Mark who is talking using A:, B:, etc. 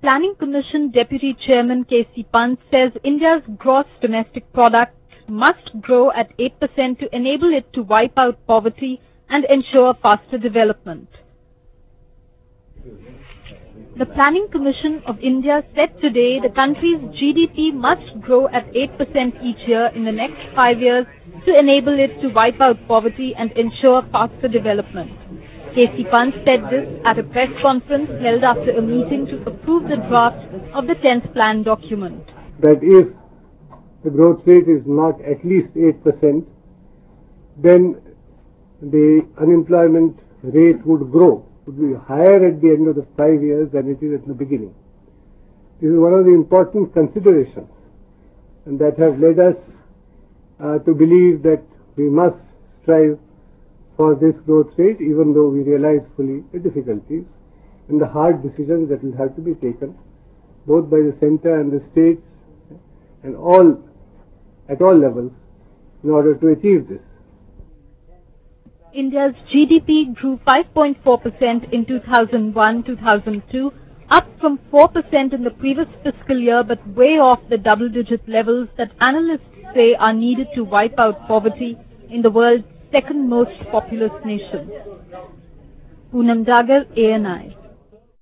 A: Planning Commission Deputy Chairman K.C. Pant says India's gross domestic product must grow at 8% to enable it to wipe out poverty and ensure faster development. The Planning Commission of India said today the country's GDP must grow at 8% each year in the next 5 years to enable it to wipe out poverty and ensure faster development. K.C. Pant said this at a press conference held after a meeting to approve the draft of the 10th plan document.
B: That if the growth rate is not at least 8%, then the unemployment rate would be higher at the end of the 5 years than it is at the beginning. This is one of the important considerations, and that have led us to believe that we must strive for this growth rate, even though we realize fully the difficulties and the hard decisions that will have to be taken, both by the center and the states and at all levels, in order to achieve this.
A: India's GDP grew 5.4% in 2001-2002, up from 4% in the previous fiscal year, but way off the double-digit levels that analysts say are needed to wipe out poverty in the world's second most populous nation. Poonam Dagar, ANI.